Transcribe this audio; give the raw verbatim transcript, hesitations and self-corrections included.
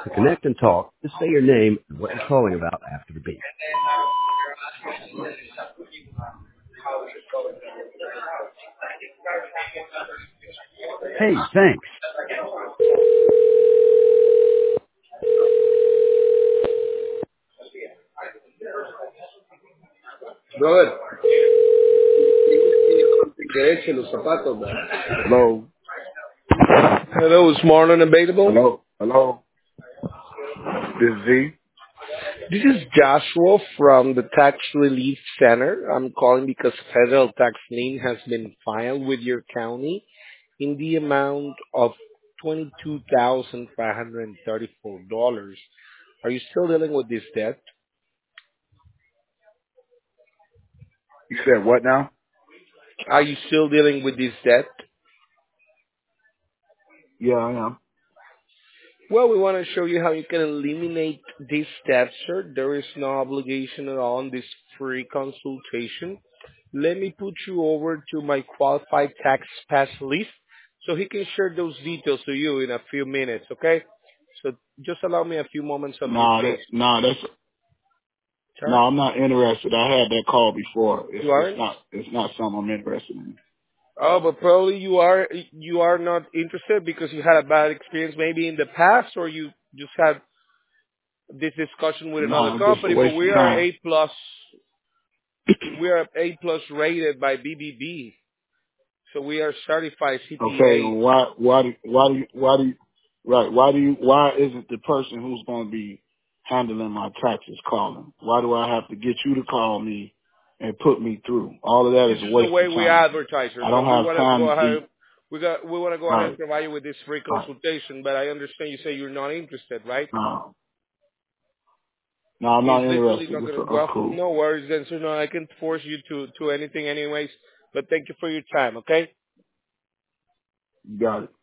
To connect and talk, just say your name and what you're calling about after the beep. Hey, thanks. Brother, derecho los zapatos, man. Hello. Hello, is Marlon available? Hello. Hello. This is Z. This is Joshua from the Tax Relief Center. I'm calling because federal tax lien has been filed with your county in the amount of twenty-two thousand five hundred thirty-four dollars. Are you still dealing with this debt? You said what now? Are you still dealing with this debt? Yeah, I am. Well, we want to show you how you can eliminate this debt, sir. There is no obligation at all on this free consultation. Let me put you over to my qualified tax specialist so he can share those details to you in a few minutes, okay? So just allow me a few moments of your Nah, that, patience. nah, that's no. Sir, I'm not interested. I had that call before. It's you it's aren't? not it's not something I'm interested in. Oh, but probably you are you are not interested because you had a bad experience maybe in the past, or you just had this discussion with another Nah, just a company. But waste we of are time. A plus. We are A plus rated by B B B, so we are certified Okay, C P A. why why do why do you, why do you, right? Why do you why isn't the person who's going to be handling my taxes calling? Why do I have to get you to call me and put me through? All of that This is a is the waste way of we time. advertise, I so don't we have want to time go to ahead. be We got we want to go ahead and right. provide you with this free Right. consultation. But I understand you say you're not interested, right? No, no, I'm not It's literally interested. not It's, gonna. I'm Well, cool. no worries, then. So no, I can force you to to anything, anyways. But thank you for your time. Okay. You got it.